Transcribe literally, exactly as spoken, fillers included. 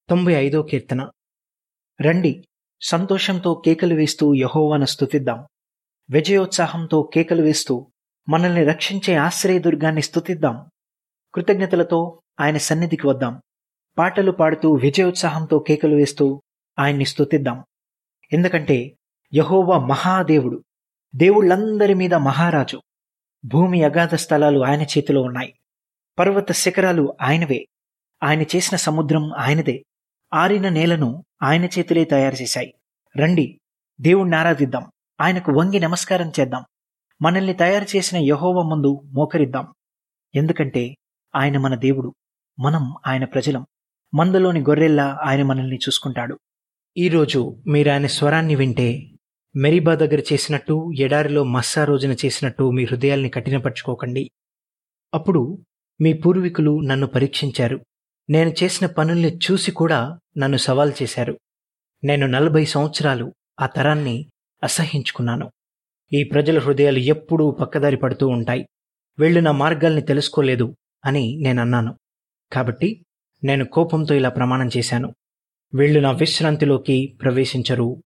తొంభై ఐదో కీర్తన. రండి, సంతోషంతో కేకలు వేస్తూ యెహోవాను స్తుతిద్దాం. విజయోత్సాహంతో కేకలు వేస్తూ మనల్ని రక్షించే ఆశ్రయదుర్గాన్ని స్తుతిద్దాం. కృతజ్ఞతలతో ఆయన సన్నిధికి వద్దాం. పాటలు పాడుతూ విజయోత్సాహంతో కేకలు వేస్తూ ఆయన్ని స్తుతిద్దాం. ఎందుకంటే యెహోవా మహాదేవుడు, దేవుళ్ళందరి మీద మహారాజు. భూమి అగాధ స్థలాలు ఆయన చేతిలో ఉన్నాయి. పర్వత శిఖరాలు ఆయనవే. ఆయన చేసిన సముద్రం ఆయనదే. ఆరిన నేలను ఆయన చేతులే తయారు చేశాయి. రండి, దేవుణ్ణి ఆరాధిద్దాం. ఆయనకు వంగి నమస్కారం చేద్దాం. మనల్ని తయారు చేసిన యెహోవా ముందు మోకరిద్దాం. ఎందుకంటే ఆయన మన దేవుడు, మనం ఆయన ప్రజలం. మందలోని గొర్రెల్లా ఆయన మనల్ని చూసుకుంటాడు. ఈరోజు మీరు ఆయన స్వరాన్ని వింటే మెరీబా దగ్గర చేసినట్టు, ఎడారిలో మస్సా రోజున చేసినట్టు మీ హృదయాల్ని కఠినపరచుకోకండి. అప్పుడు మీ పూర్వీకులు నన్ను పరీక్షించారు. నేను చేసిన పనుల్ని చూసి కూడా నన్ను సవాల్ చేశారు. నేను నలభై సంవత్సరాలు ఆ తరాన్ని అసహ్యించుకున్నాను. ఈ ప్రజల హృదయాలు ఎప్పుడూ పక్కదారి పడుతూ ఉంటాయి. వీళ్ళు నా మార్గాల్ని తెలుసుకోలేదు అని నేనన్నాను. కాబట్టి నేను కోపంతో ఇలా ప్రమాణం చేశాను. వీళ్ళు నా విశ్రాంతిలోకి ప్రవేశించరు